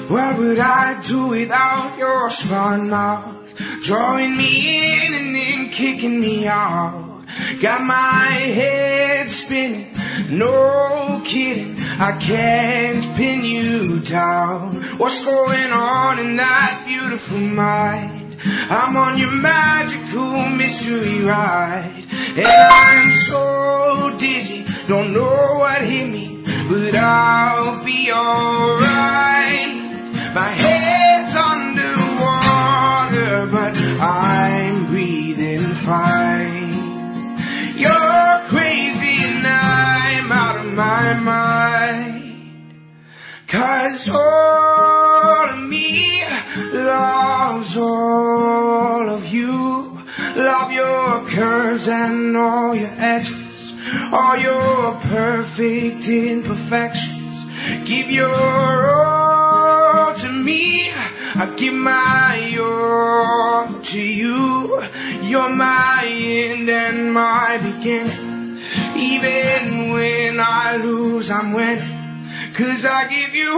What would I do without your smart mouth? Drawing me in and then kicking me out. Got my head spinning, no kidding, I can't pin you down. What's going on in that beautiful mind? I'm on your magical mystery ride, and I'm so dizzy, don't know what hit me, but I'll be alright. My head's underwater, but I'm breathing fine. You're crazy and I'm out of my mind. 'Cause all of me loves all of you. Love your curves and all your edges, all your perfect imperfections. Give your all to me, I give my all to you. You're my end and my beginning. Even when I lose, I'm winning. 'Cause I give you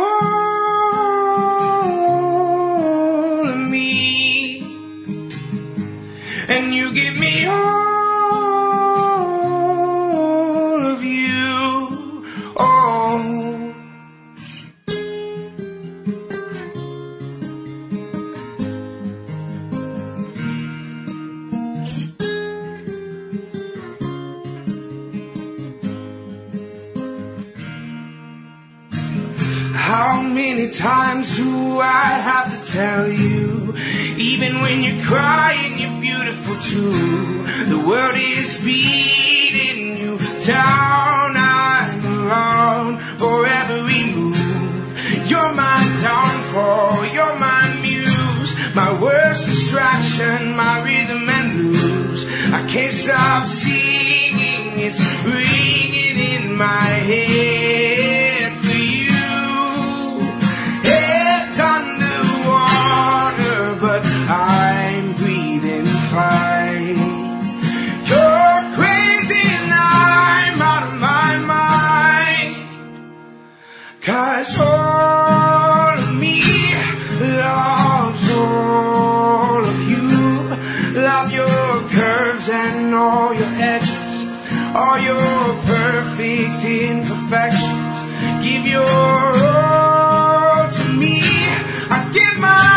all of me, and you give me all of you. Oh. How many times do I have to tell you? Even when you're crying, you're beautiful too. The world is beating you down. I'm around for every move. You're my downfall, you're my muse, my worst distraction, my rhythm and blues. I can't stop singing, it's ringing in my head for you. I'm breathing fine. You're crazy and I'm out of my mind. 'Cause all of me loves all of you. Love your curves and all your edges, all your perfect imperfections. Give your all to me, I give my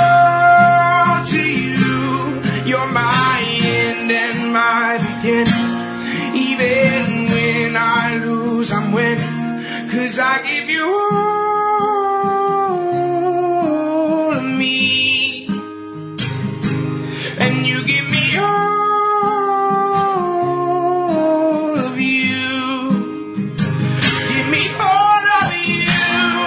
you're my end and my beginning. Even when I lose, I'm winning. 'Cause I give you all of me, and you give me all of you. Give me all of you.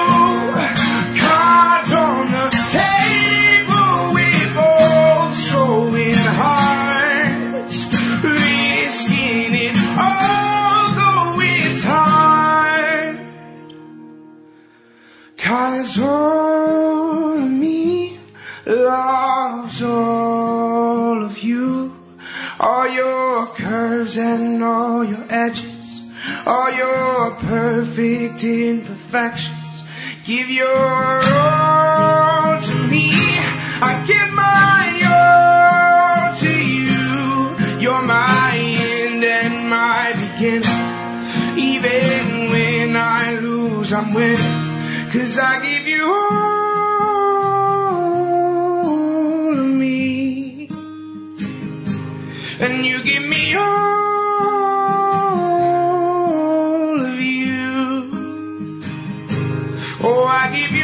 Cards on the table, we both showing hearts, risking it all, though it's hard. 'Cause all of me loves all of you. All your curves and all your edges, all your perfect imperfections. Give your all to me, I give my all to you. You're my end and my beginning. Even when I lose, I'm winning. 'Cause I give you all of me, and you give me all of you. Oh, I give you